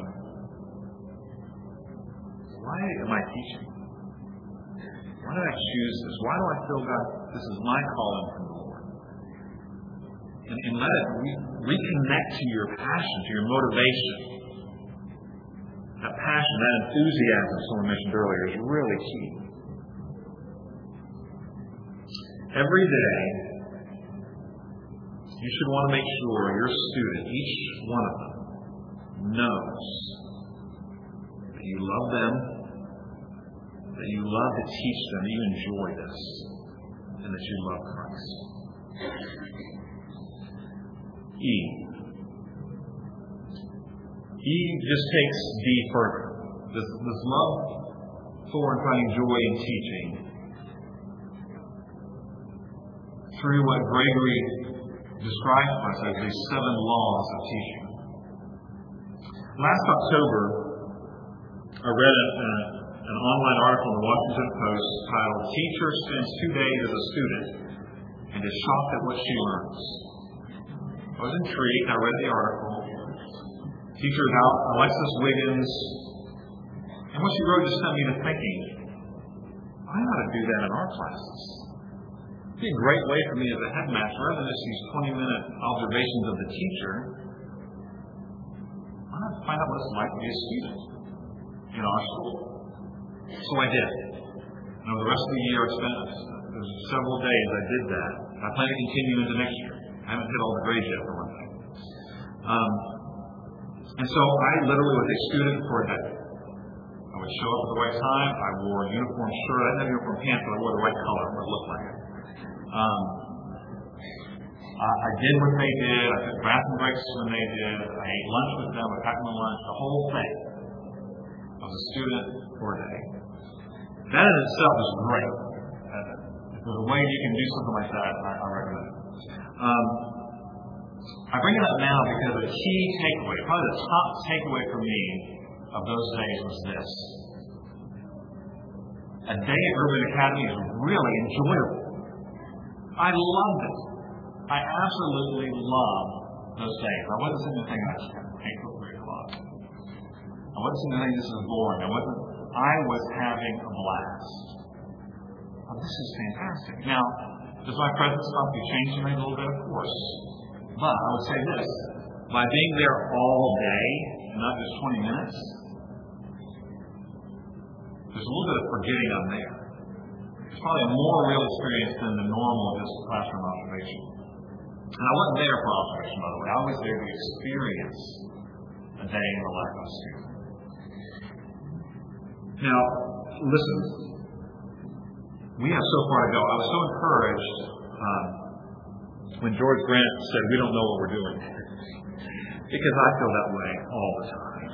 why am I teaching? Why did I choose this? Why do I feel God, this is my calling from the Lord? And let it reconnect to your passion, to your motivation. That passion, that enthusiasm someone mentioned earlier is really key. Every day, you should want to make sure your student, each one of them, knows that you love them, that you love to teach them, that you enjoy this, and that you love Christ. E. E just takes D further. This love for and finding joy in teaching through what Gregory describes for us as these 7 laws of teaching. Last October, I read an online article in the Washington Post titled, "Teacher Spends 2 Days as a Student and is Shocked at What She Learns." I was intrigued. I read the article. Teacher about Alexis Wiggins. And what she wrote just sent me to thinking, I ought to do that in our classes. It'd be a great way for me as a headmaster, rather than just these 20-minute observations of the teacher, I ought to find out what it's like to be a student in our school. So I did. And over the rest of the year, there's several days I did that. I plan to continue into next year. I haven't hit all the grades yet, for one thing. And so I literally was a student for a day. I would show up at the right time. I wore a uniform shirt. I didn't have uniform pants, but I wore the right color where it looked like it. I did what they did. I took bathroom breaks when they did. I ate lunch with them. I packed my lunch. The whole thing. I was a student for a day. That in itself is great. If there's a way you can do something like that, I recommend it. I bring it up now because the key takeaway, probably the top takeaway for me of those days was this. A day at Urban Academy is really enjoyable. I loved it. I absolutely loved those days. I wasn't sitting there thinking, I just have to take till 3 o'clock. I wasn't sitting there thinking this is boring. I was having a blast. Oh, this is fantastic. Now, does my presence possibly change me a little bit? Of course. But I would say this. By being there all day, and not just 20 minutes, there's a little bit of forgetting I'm there. It's probably a more real experience than the normal just classroom observation. And I wasn't there for observation, by the way. I was there to experience a day in the life of a student. Now, listen. We have so far to go. I was so encouraged when George Grant said, we don't know what we're doing. Because I feel that way all the time.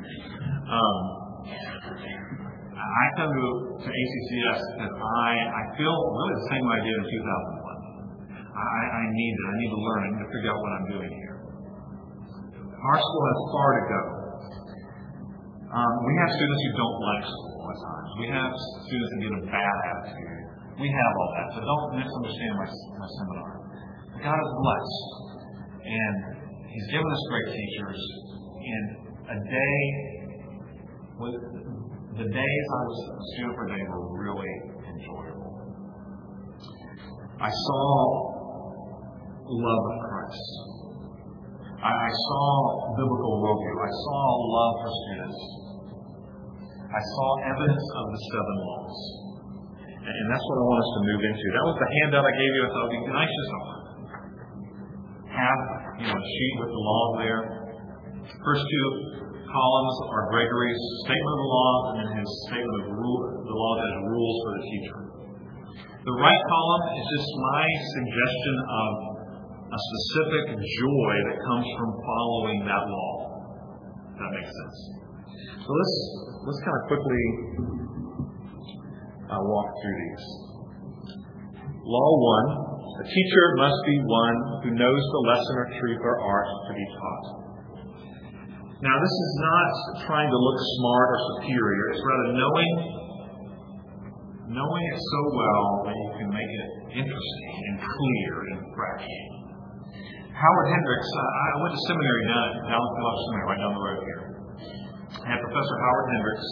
I come to ACCS because I feel really the same way I did in 2001. I need to learn. I need to figure out what I'm doing here. Our school has far to go. We have students who don't like school at times. We have students who get a bad attitude. We have all that. So don't misunderstand my seminar. God is blessed. And He's given us great teachers. And the days I was a student for a day were really enjoyable. I saw love of Christ. I saw biblical worldview. I saw love for students. I saw evidence of the 7 laws. And that's what I want us to move into. That was the handout I gave you. I thought it would be nice just to have a sheet with the laws there. First 2 columns are Gregory's statement of the law and then his statement of the law as rules for the teacher. The right column is just my suggestion of a specific joy that comes from following that law. If that makes sense. So let's kind of quickly walk through these. Law 1, a teacher must be one who knows the lesson or truth or art to be taught. Now, this is not trying to look smart or superior. It's rather knowing it so well that you can make it interesting and clear and fresh. Howard Hendricks, I went to seminary down at Dallas Theological Seminary right down the road here. I had Professor Howard Hendricks.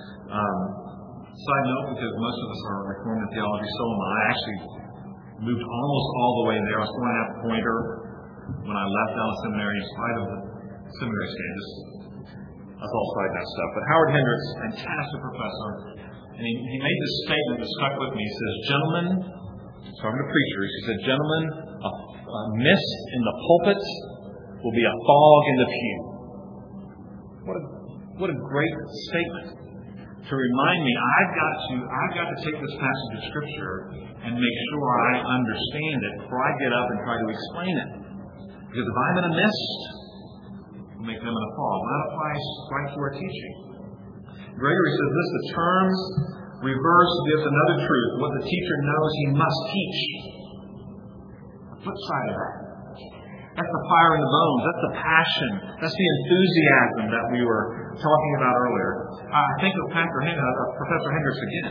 Side note, because most of us are Reformed in theology, so am I. I actually moved almost all the way there. I was 4.5 pointer when I left Dallas Seminary in spite of the seminary status. That's all side note stuff. But Howard Hendricks, fantastic professor, and he made this statement that stuck with me. He says, gentlemen, talking to preachers, he said, gentlemen, a mist in the pulpit will be a fog in the pew. What a great statement to remind me I've got to take this passage of Scripture and make sure I understand it before I get up and try to explain it. Because if I'm in a mist, I'll make them in a fog. Well, that applies right to our teaching. Gregory says this, the terms reverse gives another truth. What the teacher knows he must teach. The flip side of that. That's the fire in the bones. That's the passion. That's the enthusiasm that we were talking about earlier. I think of Professor Hendricks again.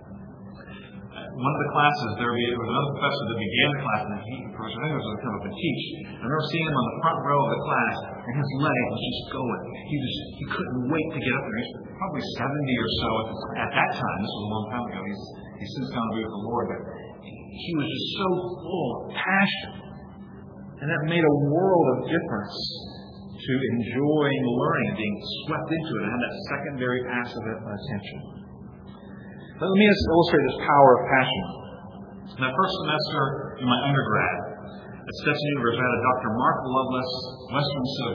One of the classes, there was another professor that began the class, and Professor Hendricks would come up and teach. I remember seeing him on the front row of the class, and his leg was just going. He couldn't wait to get up there. He's probably 70 or so at that time. This was a long time ago. He's since gone to be with the Lord, but he was just so full of passion. And that made a world of difference to enjoying learning, being swept into it, and have that secondary passive attention. But let me illustrate this power of passion. My first semester in my undergrad at Stetson University, I had Dr. Mark Lovelace, Western Civ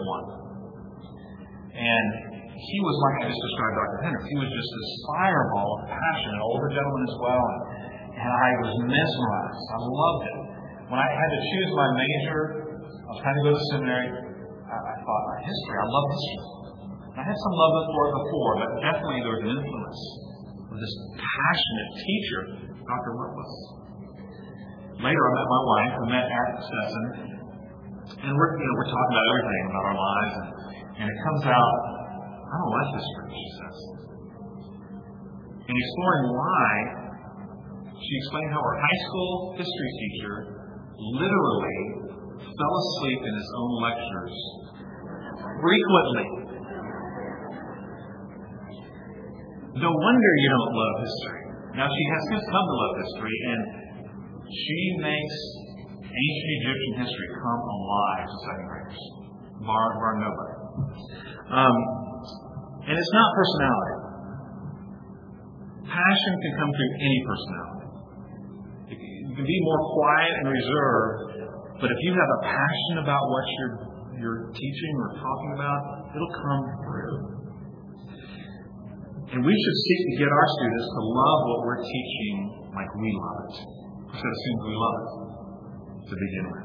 1. And he was like I just described Dr. Hendricks. He was just this fireball of passion, an older gentleman as well. And I was mesmerized. I loved it. When I had to choose my major, I was trying to go to seminary. I thought, history. I love history. I had some love for it before, but definitely there was an influence of this passionate teacher, Dr. Lovelace. Later, I met my wife. We met at Stetson, and we're talking about everything about our lives, and it comes out, I don't like history, she says. And exploring why, she explained how her high school history teacher literally fell asleep in his own lectures frequently. No wonder you don't love history. Now, she has since come to love history, and she makes ancient Egyptian history come alive to second graders, bar nobody. And it's not personality. Passion can come through any personality. You can be more quiet and reserved, but if you have a passion about what you're teaching or talking about, it'll come through. And we should seek to get our students to love what we're teaching like we love it. So as soon as we love it to begin with.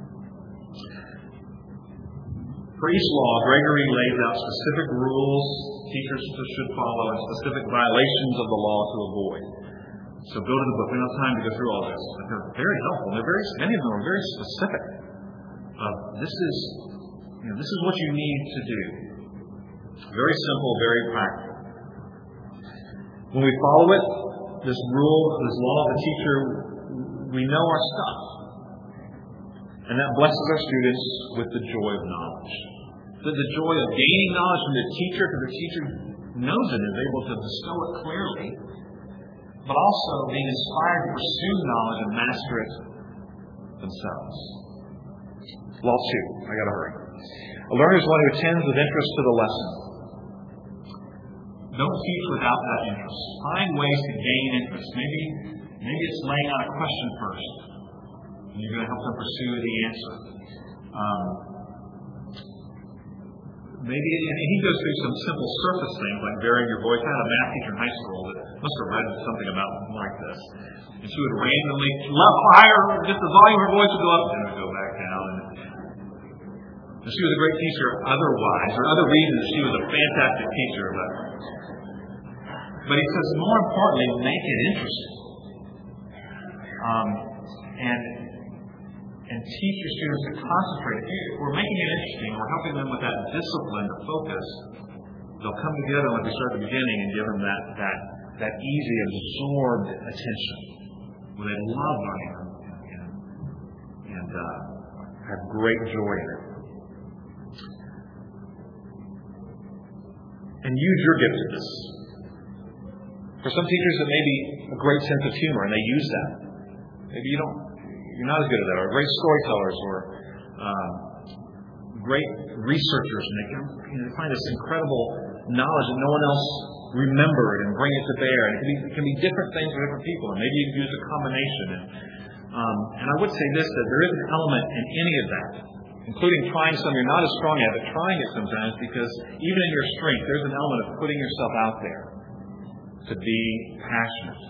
For each law, Gregory lays out specific rules teachers should follow and specific violations of the law to avoid. So go to the book. We don't have time to go through all this. But they're very helpful. Many of them are very specific. This is what you need to do. Very simple, very practical. When we follow it, this rule, this law of the teacher, we know our stuff. And that blesses our students with the joy of knowledge. The joy of gaining knowledge from the teacher, because the teacher knows it and is able to bestow it clearly, but also being inspired to pursue knowledge and master it themselves. Law 2. I got to hurry. A learner is one who attends with interest to the lesson. Don't teach without that interest. Find ways to gain interest. Maybe it's laying out a question first, and you're going to help them pursue the answer. maybe he goes through some simple surface things like varying your voice. I had a math teacher in high school that must have read something about like this. And she would randomly love higher, just the volume of her voice would go up and it would go back down. And she was a great teacher otherwise, or other reasons she was a fantastic teacher. But he says, more importantly, make it interesting. And teach your students to concentrate. If we're making it interesting, we're helping them with that discipline to focus. They'll come together like we started at the beginning and give them that easy, absorbed attention where they love learning and have great joy in it. And use your giftedness. For some teachers, it may be a great sense of humor, and they use that. Maybe you're not as good at that, or great storytellers, or great researchers, and they find this incredible knowledge that no one else remembered and bring it to bear. And it can be different things for different people, and maybe you can use a combination. And I would say this, that there is an element in any of that, including trying something you're not as strong at, but trying it sometimes, because even in your strength, there's an element of putting yourself out there to be passionate.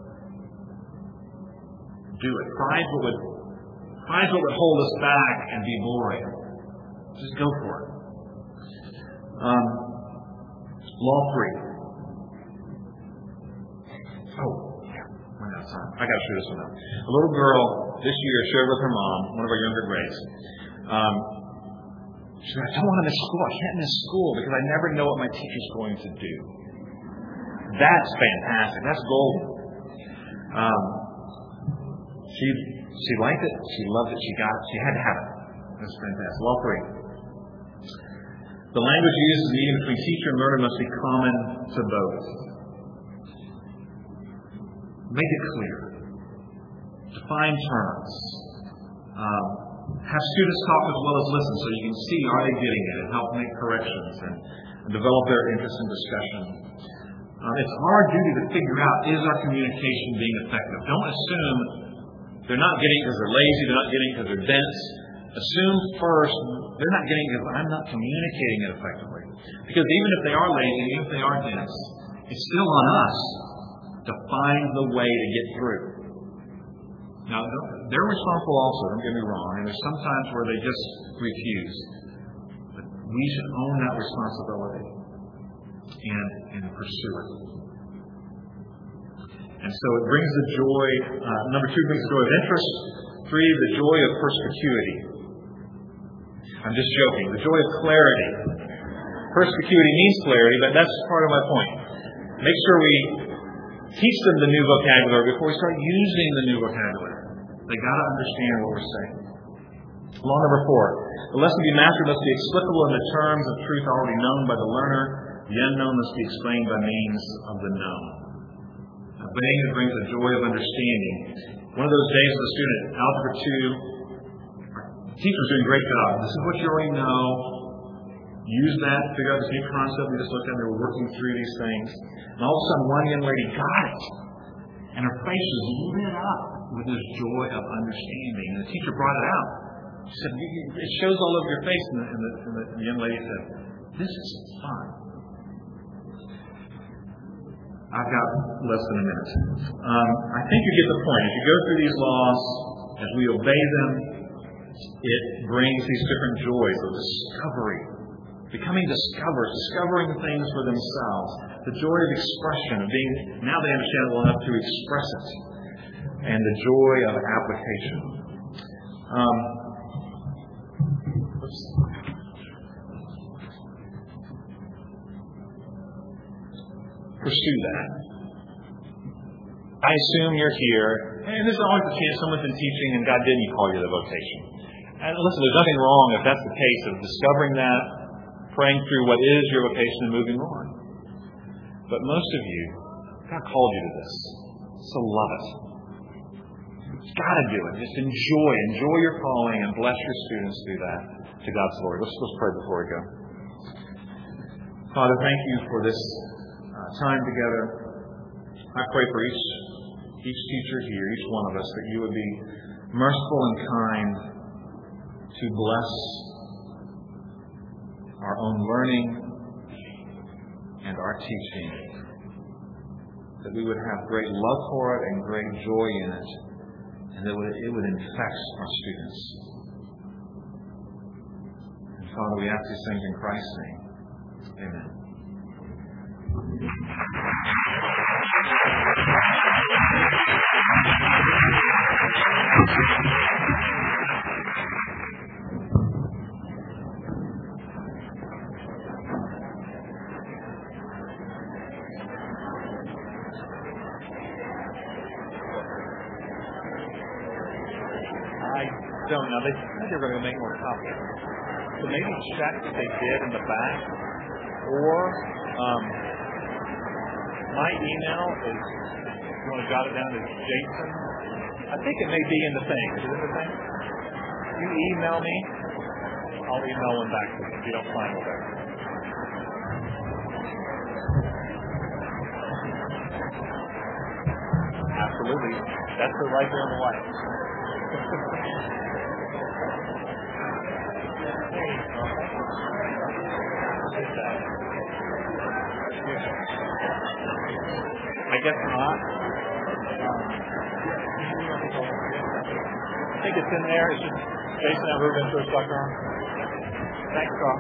Do it. Prize what would hold us back and be boring. Just go for it. Law 3. Oh, yeah. We're out of time. I got to shoot this one out. A little girl this year shared with her mom, one of our younger grades. She said, I don't want to miss school. I can't miss school because I never know what my teacher's going to do. That's fantastic. That's golden. She liked it. She loved it. She got it. She had to have it. That's fantastic. Law 3. The language used in the meeting between teacher and learner must be common to both. Make it clear. Define terms. Have students talk as well as listen so you can see are they getting it and help make corrections and develop their interest in discussion. It's our duty to figure out, is our communication being effective? Don't assume they're not getting because they're lazy, they're not getting because they're dense. Assume first they're not getting because I'm not communicating it effectively. Because even if they are lazy, even if they are dense, it's still on us to find the way to get through. Now, they're responsible also, don't get me wrong, and there's some times where they just refuse. But we should own that responsibility and pursue it. And so it brings the joy, number 2 brings the joy of interest. 3, the joy of perspicuity. I'm just joking. The joy of clarity. Perspicuity means clarity, but that's part of my point. Make sure we teach them the new vocabulary before we start using the new vocabulary. They got to understand what we're saying. Law number 4. The lesson to be mastered must be explicable in the terms of truth already known by the learner. The unknown must be explained by means of the known. Obeying it brings the joy of understanding. One of those days with a student, Algebra 2, the teacher was doing a great job. This is what you already know. Use that, figure out this new concept we just looked at. They were working through these things. And all of a sudden, one young lady got it. And her face was lit up with this joy of understanding. And the teacher brought it out. She said, it shows all over your face. And the young lady said, this is fun. I've got less than a minute. I think you get the point. As you go through these laws, as we obey them, it brings these different joys of discovery, becoming discovering things for themselves, the joy of expression, of being, now they understand it well enough to express it, and the joy of application. Pursue that. I assume you're here, and there's always a chance someone's been teaching and God didn't call you to the vocation. And listen, there's nothing wrong if that's the case of discovering that, praying through what is your vocation and moving on. But most of you, God called you to this. So love it. You've got to do it. Just enjoy your calling and bless your students through that to God's glory. Let's pray before we go. Father, thank you for this time together. I pray for each teacher here, each one of us, that you would be merciful and kind to bless our own learning and our teaching, that we would have great love for it and great joy in it, and that it would infect our students. And Father, we ask these things in Christ's name. Amen. Now, they said they were going to make more copies. So maybe check if they did in the back. Or my email is, if you want to jot it down, is Jason. I think it may be in the thing. Is it in the thing? You email me, I'll email one back to you if you don't find it there. Absolutely. That's it right there on the white. I guess not. I think it's in there. It's just Jason@RubenTours.com. Thanks, Carl.